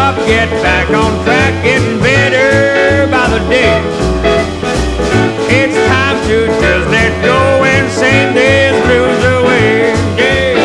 up, get back on track, getting better by the day. It's time to just let go and sing these blues away. Yeah.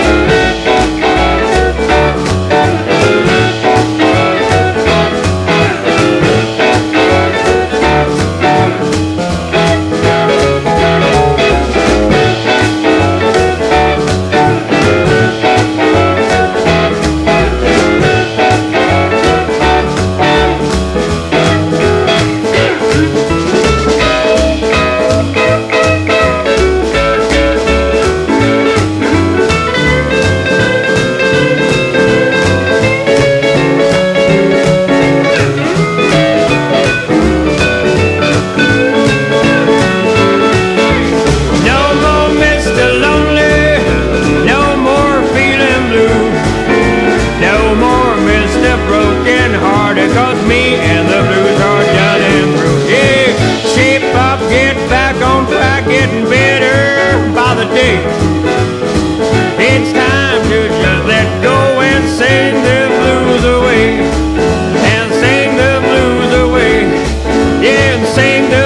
Cause me and the blues are done through. Yeah, shape up, get back on track, getting better by the day. It's time to just let go and sing the blues away. And sing the blues away. Yeah, and sing the